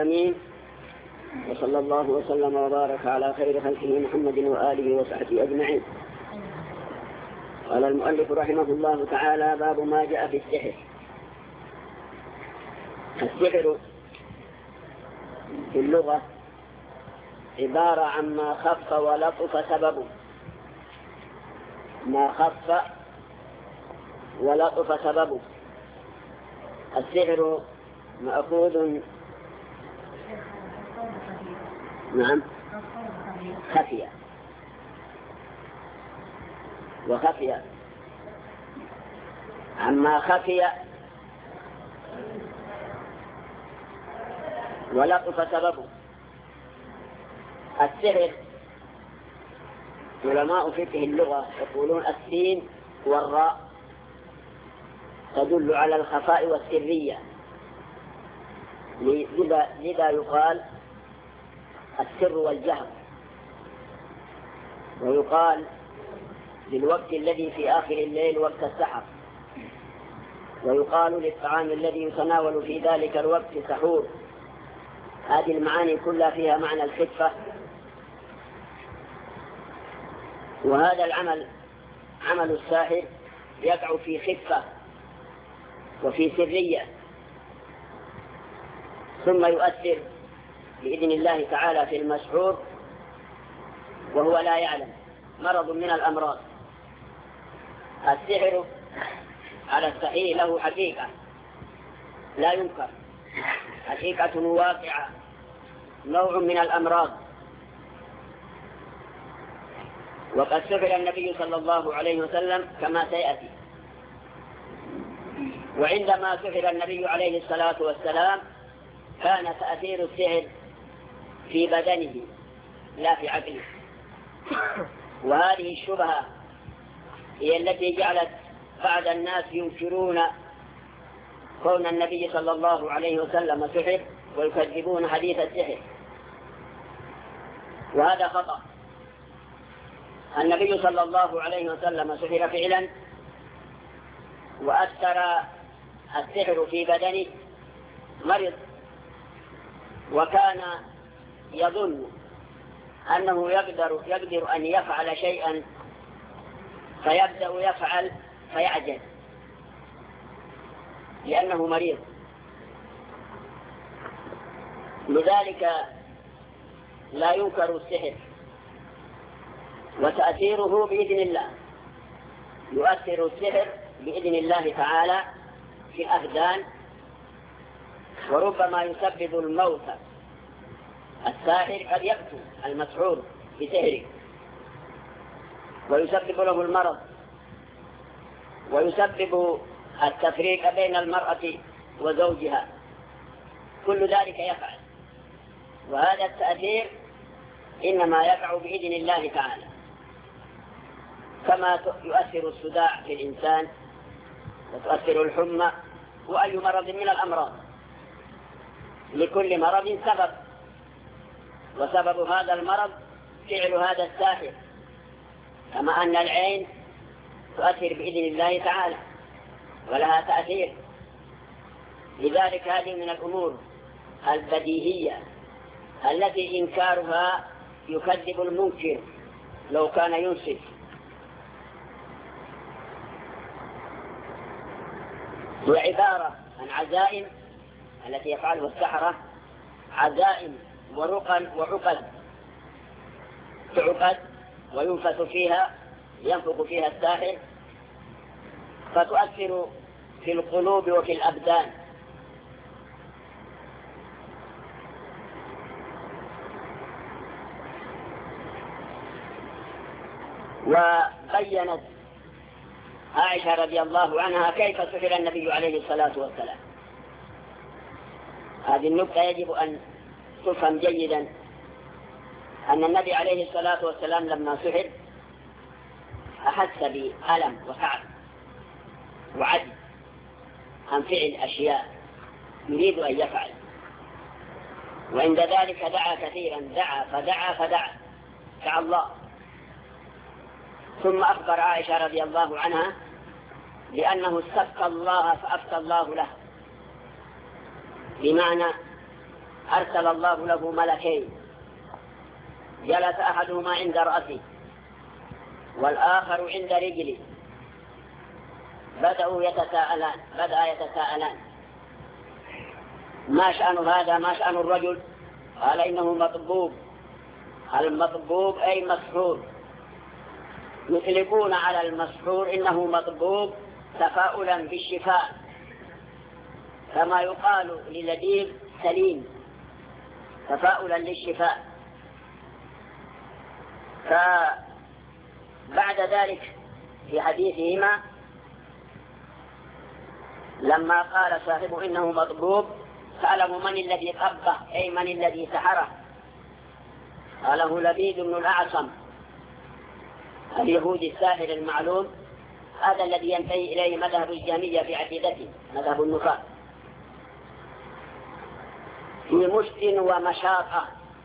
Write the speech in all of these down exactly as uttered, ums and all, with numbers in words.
العالمين، وصلى الله وسلم وبارك على خير خلقه محمد وآله وصحبه أجمعين. قال المؤلف رحمه الله تعالى: باب ما جاء في السحر. السحر في اللغة عبارة عن ما خف ولطف سببه، ما خف ولطف سببه. السحر مأخوذ نعم خفي وخفي عما خفي ولطف سببه. السحر علماء فقه اللغة يقولون السين والراء تدل على الخفاء والسرية، لذا يقال السر والجهر، ويقال للوقت الذي في آخر الليل وقت السحر، ويقال للطعام الذي يتناول في ذلك الوقت سحور. هذه المعاني كلها فيها معنى الخفة. وهذا العمل عمل الساحر يقع في خفة وفي سرية، ثم يؤثر بإذن الله تعالى في المسحور وهو لا يعلم. مرض من الأمراض. السحر على الصحيح له حقيقة لا ينكر، حقيقة واقعة، نوع من الأمراض. وقد سحر النبي صلى الله عليه وسلم كما سيأتي. وعندما سحر النبي عليه الصلاة والسلام كان تأثير السحر في بدنه لا في عقله. وهذه الشبهة هي التي جعلت بعض الناس ينكرون كون النبي صلى الله عليه وسلم سحر ويكذبون حديث السحر، وهذا خطأ. النبي صلى الله عليه وسلم سحر فعلا، وأثر السحر في بدنه، مرض، وكان يظن أنه يقدر, يقدر أن يفعل شيئا فيبدأ يفعل فيعجز لأنه مريض. لذلك لا ينكر السحر، وتأثيره بإذن الله. يؤثر السحر بإذن الله تعالى في الأبدان، وربما يسبب الموت. الساحر قد يقتل المسحور بسحره، ويسبب له المرض، ويسبب التفريق بين المرأة وزوجها، كل ذلك يفعل. وهذا التأثير إنما يقع بإذن الله تعالى، كما يؤثر الصداع في الإنسان وتؤثر الحمى وأي مرض من الأمراض. لكل مرض سبب، وسبب هذا المرض فعل هذا الساحر، كما أن العين تؤثر بإذن الله تعالى ولها تأثير. لذلك هذه من الأمور البديهية التي إنكارها يكذب المنكر لو كان ينصف. هي عبارة عن عزائم التي يفعلها السحرة، عزائم ورقا وعقد، تعقد وينفث فيها، ينفخ فيها الساحر، فتؤثر في القلوب وفي الأبدان. وبينت عائشة رضي الله عنها كيف سحر النبي عليه الصلاة والسلام. هذه النقطة يجب أن تفهم جيدا، أن النبي عليه الصلاة والسلام لما سحر أحس بألم وتعب وعجز عن فعل أشياء يريد أن يفعل، وعند ذلك دعا كثيرا، دعا فدعا فدعا دعا الله. ثم أخبر عائشة رضي الله عنها بأنه استبقى الله فأفتى الله له، بمعنى أرسل الله له ملكين، جلس أحدهما عند رأسه والآخر عند رجله، بدأوا يتساءلان بدأ يتساءلان ما شأن هذا، ما شأن الرجل؟ قال إنه مطبوب. المطبوب أي مسحور، يطلقون على المسحور إنه مطبوب تفاؤلا بالشفاء، كما يقال للذيذ سليم تفاؤلا للشفاء. فبعد ذلك في حديثهما لما قال صاحبه إنه مطبوب سأله من الذي طبه، أي من الذي سحره؟ قاله لبيد بن الأعصم اليهودي الساحر المعلوم، هذا الذي ينتهي إليه مذهب الجهمية في عقيدته، مذهب النفاق، في مشط ومشاطة.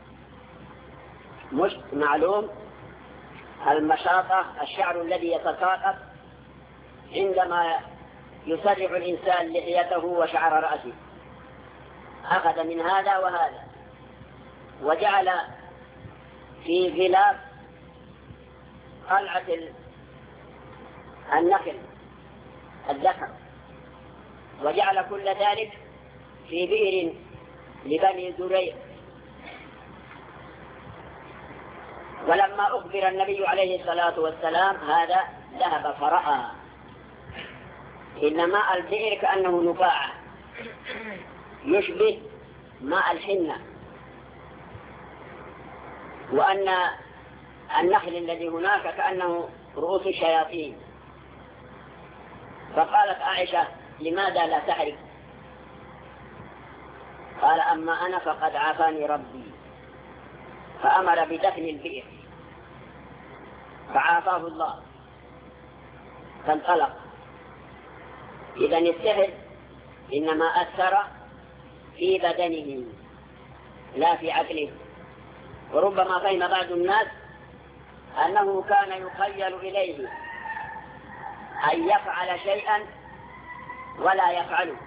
مشط معلوم، المشاطة الشعر الذي يتساقط عندما يسرع الإنسان لحيته وشعر رأسه، أخذ من هذا وهذا وجعل في غلاف قلعة النخل الذكر، وجعل كل ذلك في بئر لبني زريق. ولما أخبر النبي عليه الصلاة والسلام هذا ذهب فرأى إن ماء البئر كأنه نفاعة يشبه ماء الحنة، وأن النخل الذي هناك كأنه رؤوس الشياطين. فقالت عائشة لماذا لا تحرق؟ قال أما أنا فقد عافاني ربي، فأمر بدفن البئر فعافاه الله فانطلق. إذن السحر إنما أثر في بدنه لا في عقله. وربما فهم بعض الناس أنه كان يخيل إليه أن يفعل شيئا ولا يفعله،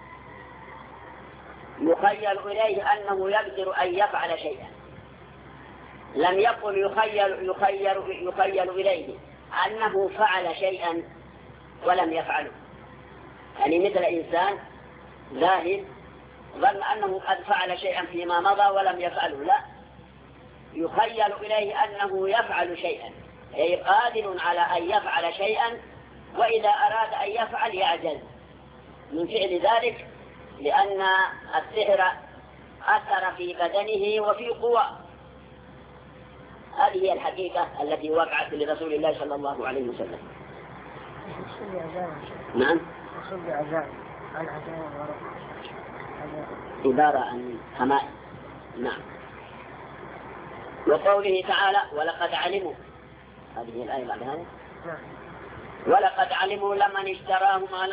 يخيل إليه أنه يقدر أن يفعل شيئا، لم يقل يخيل, يخيل, يخيل إليه أنه فعل شيئا ولم يفعله. يعني مثل إنسان ذاهب ظن أنه قد فعل شيئا فيما مضى ولم يفعله، لا، يخيل إليه أنه يفعل شيئا، أي قادر على أن يفعل شيئا، وإذا أراد أن يفعل يعجز من فعل ذلك، لأن السحر أثر في بدنه وفي قواه. هذه هي الحقيقة التي وقعت لرسول الله صلى الله عليه وسلم. نعم، عبارة عن حماء. نعم. وقوله تعالى ولقد علموا، هذه الآية بعد هذا، ولقد علموا لمن اشتراه ما